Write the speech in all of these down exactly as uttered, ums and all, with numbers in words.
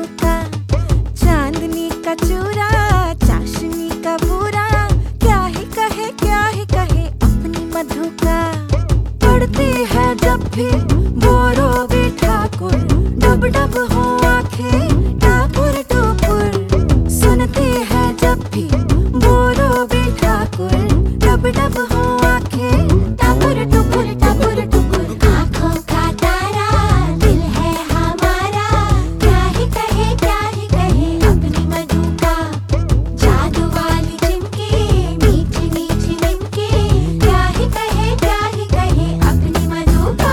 का, चांदनी का चूरा, चाशनी का बूरा, क्या ही कहे क्या ही कहे अपनी मधु का। पड़ती है जब भी बोरो भी ठाकुर, डब डब हो आंखें टापुर टुपुर। सुनती है जब भी बोरो भी ठाकुर, डब डब हो आंखें टापुर टुपुर टापुर टुपुर। आँखों का तारा दिल है हमारा, क्या ही कहे क्या ही कहे अपनी मधु का। जादू वाली चिमकी मीठी मीठी निमकी, क्या ही कहे क्या ही कहे अपनी मधु का।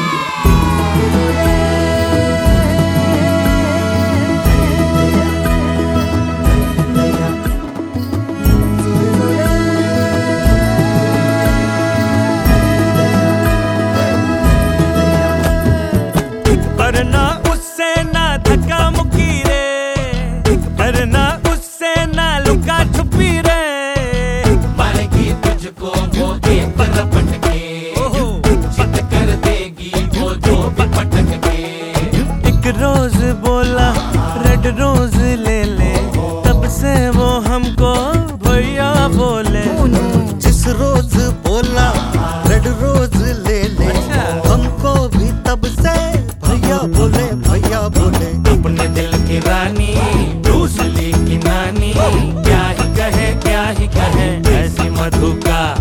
वरना उससे ना धक्का मुक्की रे, वरना उससे ना लुका छुपी रे। पाएगी तुझको वो एक पलपट के, चित कर देगी वो जो भी पटक के। एक रोज बोला रेड रोज ले ले, तब से वो हमको भैया बोले। जिस रोज बोला रेड रोज ले ले, हमको भी तब से भैया बोले भैया बोले। अपने दिल की रानी ब्रूस ली की नानी, क्या ही कहे क्या ही कहे ऐसी मधु का।